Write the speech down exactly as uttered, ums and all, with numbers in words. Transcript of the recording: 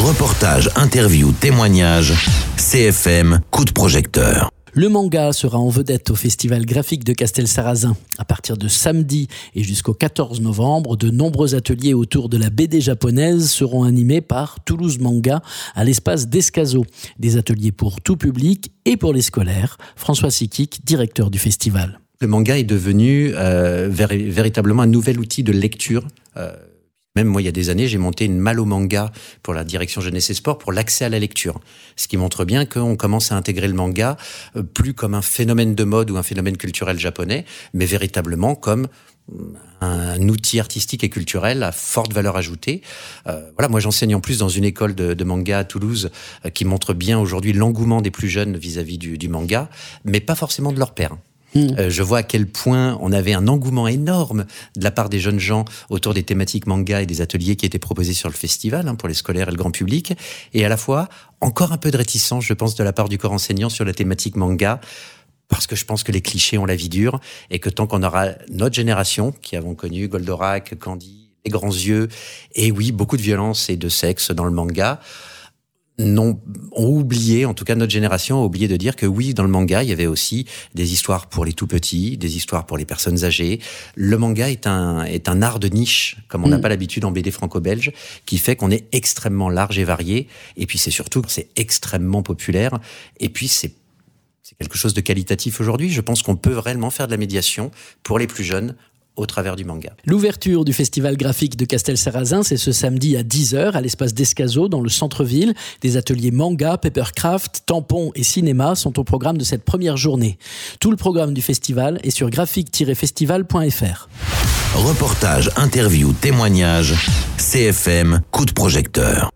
Reportages, interviews, témoignages, C F M, coup de projecteur. Le manga sera en vedette au Festival graphique de Castelsarrasin. À partir de samedi et jusqu'au quatorze novembre, de nombreux ateliers autour de la B D japonaise seront animés par Toulouse Manga à l'espace d'Escazo. Des ateliers pour tout public et pour les scolaires. François Sikik, directeur du festival. Le manga est devenu euh, véri- véritablement un nouvel outil de lecture. Euh, Même moi, il y a des années, j'ai monté une malle au manga pour la direction jeunesse et sport pour l'accès à la lecture. Ce qui montre bien qu'on commence à intégrer le manga euh, plus comme un phénomène de mode ou un phénomène culturel japonais, mais véritablement comme un outil artistique et culturel à forte valeur ajoutée. Euh, voilà, moi j'enseigne en plus dans une école de, de manga à Toulouse euh, qui montre bien aujourd'hui l'engouement des plus jeunes vis-à-vis du, du manga, mais pas forcément de leur père. Euh, je vois à quel point on avait un engouement énorme de la part des jeunes gens autour des thématiques manga et des ateliers qui étaient proposés sur le festival, hein, pour les scolaires et le grand public. Et à la fois, encore un peu de réticence, je pense, de la part du corps enseignant sur la thématique manga, parce que je pense que les clichés ont la vie dure et que tant qu'on aura notre génération, qui avons connu Goldorak, Candy, les grands yeux, et oui, beaucoup de violence et de sexe dans le manga, non, ont oublié, en tout cas notre génération a oublié de dire que oui, dans le manga, il y avait aussi des histoires pour les tout petits, des histoires pour les personnes âgées. Le manga est un, est un art de niche, comme on n'a mmh. pas l'habitude en B D franco-belge, qui fait qu'on est extrêmement large et varié. Et puis c'est surtout, c'est extrêmement populaire. Et puis c'est, c'est quelque chose de qualitatif aujourd'hui. Je pense qu'on peut réellement faire de la médiation pour les plus jeunes, au travers du manga. L'ouverture du Festival graphique de Castelsarrasin, c'est ce samedi à dix heures à l'espace d'Escazo, dans le centre-ville. Des ateliers manga, papercraft, tampons et cinéma sont au programme de cette première journée. Tout le programme du festival est sur graphique tiret festival point f r. Reportages, interviews, témoignages, C F M, coup de projecteur.